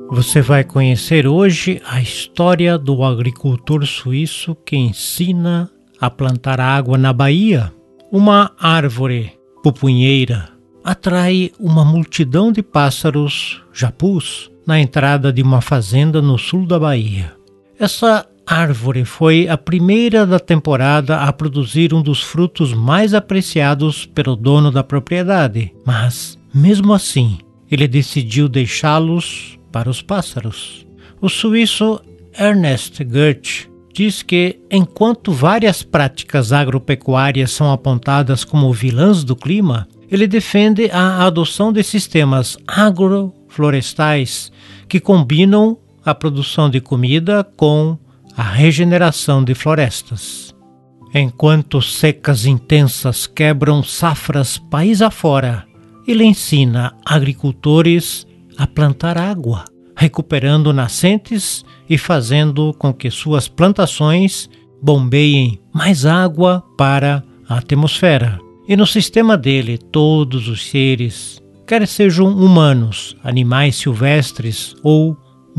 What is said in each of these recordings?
Você vai conhecer hoje a história do agricultor suíço que ensina a plantar água na Bahia. Uma árvore pupunheira atrai uma multidão de pássaros japus na entrada de uma fazenda no sul da Bahia. Essa árvore foi a primeira da temporada a produzir um dos frutos mais apreciados pelo dono da propriedade, mas, mesmo assim, ele decidiu deixá-los para os pássaros. O suíço Ernest Goethe diz que, enquanto várias práticas agropecuárias são apontadas como vilãs do clima, ele defende a adoção de sistemas agroflorestais que combinam a produção de comida com a regeneração de florestas. Enquanto secas intensas quebram safras país afora, ele ensina agricultores a plantar água, recuperando nascentes e fazendo com que suas plantações bombeiem mais água para a atmosfera. E no sistema dele, todos os seres, quer sejam humanos, animais silvestres ou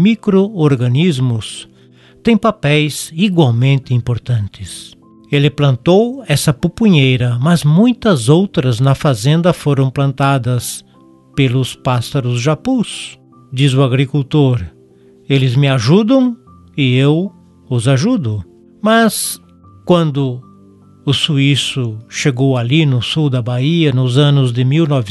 micro-organismos, têm papéis igualmente importantes. Ele plantou essa pupunheira, mas muitas outras na fazenda foram plantadas pelos pássaros japus, diz o agricultor. Eles me ajudam e eu os ajudo. Mas quando o suíço chegou ali no sul da Bahia nos anos de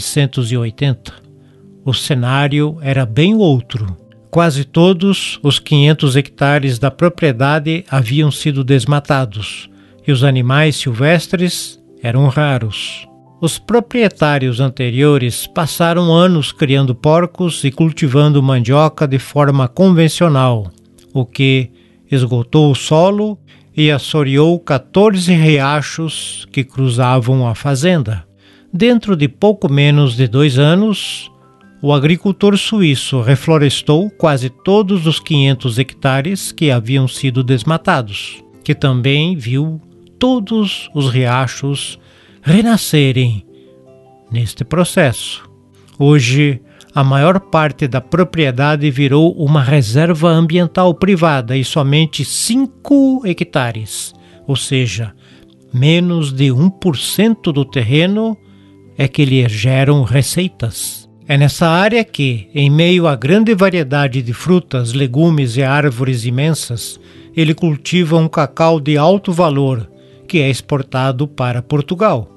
1980, o cenário era bem outro. Quase todos os 500 hectares da propriedade haviam sido desmatados e os animais silvestres eram raros. Os proprietários anteriores passaram anos criando porcos e cultivando mandioca de forma convencional, o que esgotou o solo e assoreou 14 riachos que cruzavam a fazenda. Dentro de pouco menos de 2 anos, o agricultor suíço reflorestou quase todos os 500 hectares que haviam sido desmatados, que também viu todos os riachos renascerem neste processo. Hoje, a maior parte da propriedade virou uma reserva ambiental privada e somente 5 hectares, ou seja, menos de 1% do terreno, é que lhe geram receitas. É nessa área que, em meio à grande variedade de frutas, legumes e árvores imensas, ele cultiva um cacau de alto valor, que é exportado para Portugal.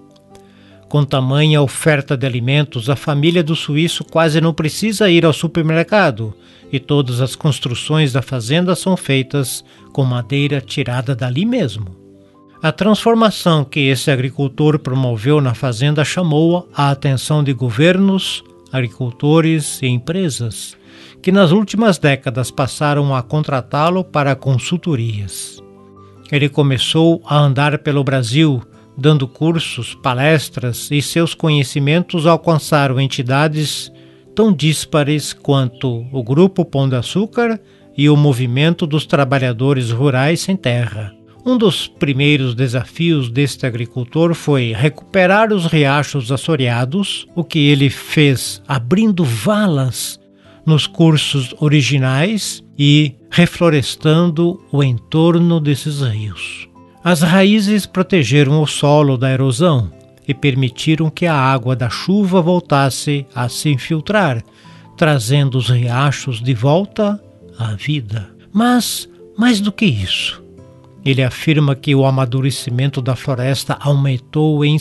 Com tamanha oferta de alimentos, a família do suíço quase não precisa ir ao supermercado e todas as construções da fazenda são feitas com madeira tirada dali mesmo. A transformação que esse agricultor promoveu na fazenda chamou a atenção de governos, agricultores e empresas, que nas últimas décadas passaram a contratá-lo para consultorias. Ele começou a andar pelo Brasil, dando cursos, palestras, e seus conhecimentos alcançaram entidades tão díspares quanto o Grupo Pão de Açúcar e o Movimento dos Trabalhadores Rurais Sem Terra. Um dos primeiros desafios deste agricultor foi recuperar os riachos assoreados, o que ele fez abrindo valas nos cursos originais e reflorestando o entorno desses rios. As raízes protegeram o solo da erosão e permitiram que a água da chuva voltasse a se infiltrar, trazendo os riachos de volta à vida. Mas, mais do que isso, ele afirma que o amadurecimento da floresta aumentou em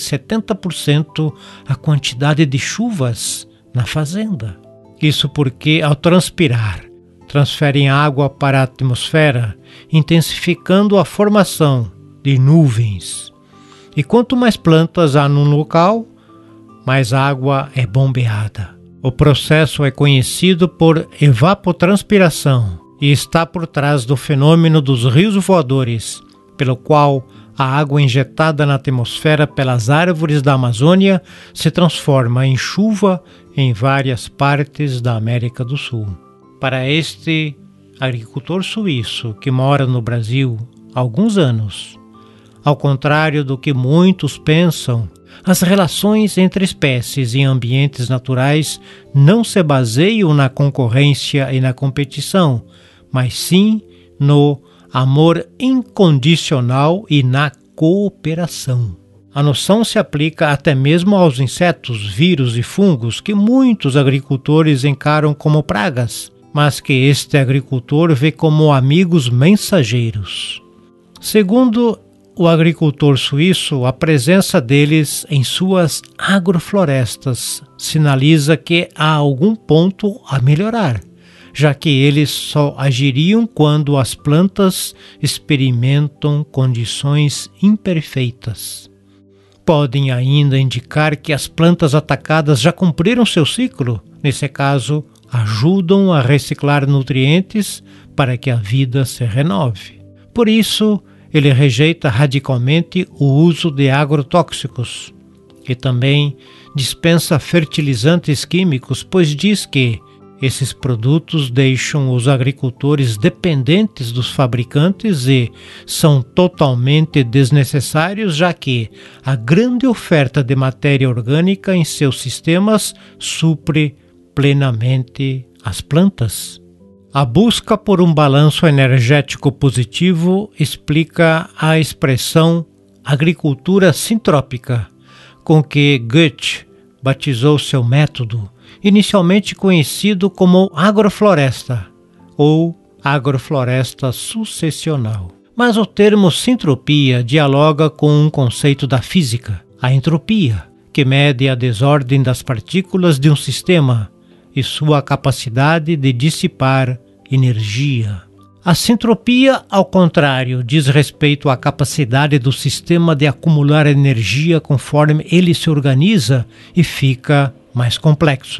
70% a quantidade de chuvas na fazenda. Isso porque, ao transpirar, transferem água para a atmosfera, intensificando a formação de nuvens. E quanto mais plantas há num local, mais água é bombeada. O processo é conhecido por evapotranspiração e está por trás do fenômeno dos rios voadores, pelo qual a água injetada na atmosfera pelas árvores da Amazônia se transforma em chuva em várias partes da América do Sul. Para este agricultor suíço que mora no Brasil há alguns anos, ao contrário do que muitos pensam, As relações entre espécies em ambientes naturais não se baseiam na concorrência e na competição, mas sim no amor incondicional e na cooperação. A noção se aplica até mesmo aos insetos, vírus e fungos que muitos agricultores encaram como pragas, mas que este agricultor vê como amigos mensageiros. Segundo o agricultor suíço, a presença deles em suas agroflorestas sinaliza que há algum ponto a melhorar, já que eles só agiriam quando as plantas experimentam condições imperfeitas. Podem ainda indicar que as plantas atacadas já cumpriram seu ciclo, nesse caso, ajudam a reciclar nutrientes para que a vida se renove. Por isso, ele rejeita radicalmente o uso de agrotóxicos e também dispensa fertilizantes químicos, pois diz que esses produtos deixam os agricultores dependentes dos fabricantes e são totalmente desnecessários, já que a grande oferta de matéria orgânica em seus sistemas supre plenamente as plantas. A busca por um balanço energético positivo explica a expressão agricultura sintrópica, com que Goethe batizou seu método, inicialmente conhecido como agrofloresta ou agrofloresta sucessional. Mas o termo sintropia dialoga com um conceito da física, a entropia, que mede a desordem das partículas de um sistema e sua capacidade de dissipar energia. A sintropia, ao contrário, diz respeito à capacidade do sistema de acumular energia conforme ele se organiza e fica mais complexo.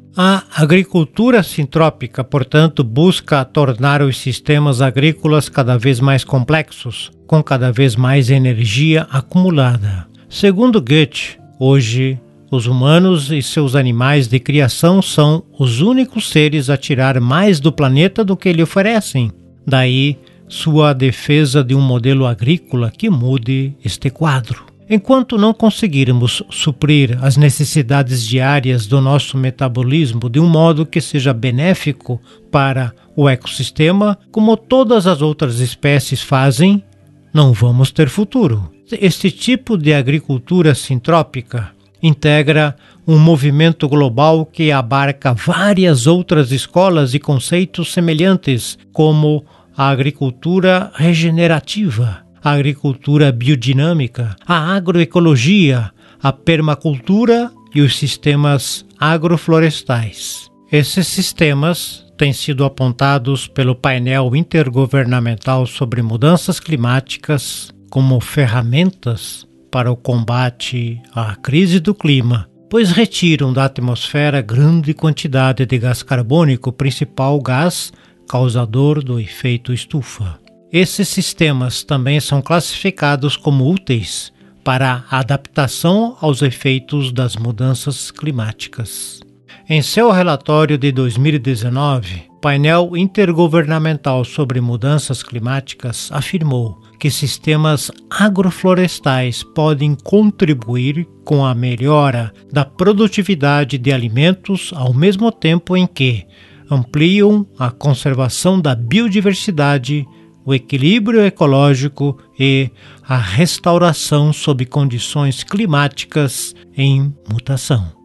A agricultura sintrópica, portanto, busca tornar os sistemas agrícolas cada vez mais complexos, com cada vez mais energia acumulada. Segundo Goethe, hoje, os humanos e seus animais de criação são os únicos seres a tirar mais do planeta do que lhe oferecem. Daí, sua defesa de um modelo agrícola que mude este quadro. Enquanto não conseguirmos suprir as necessidades diárias do nosso metabolismo de um modo que seja benéfico para o ecossistema, como todas as outras espécies fazem, não vamos ter futuro. Este tipo de agricultura sintrópica integra um movimento global que abarca várias outras escolas e conceitos semelhantes, como a agricultura regenerativa, a agricultura biodinâmica, a agroecologia, a permacultura e os sistemas agroflorestais. Esses sistemas têm sido apontados pelo painel intergovernamental sobre mudanças climáticas como ferramentas para o combate à crise do clima, pois retiram da atmosfera grande quantidade de gás carbônico, principal gás causador do efeito estufa. Esses sistemas também são classificados como úteis para a adaptação aos efeitos das mudanças climáticas. Em seu relatório de 2019, o painel intergovernamental sobre mudanças climáticas afirmou que sistemas agroflorestais podem contribuir com a melhora da produtividade de alimentos ao mesmo tempo em que ampliam a conservação da biodiversidade, o equilíbrio ecológico e a restauração sob condições climáticas em mutação.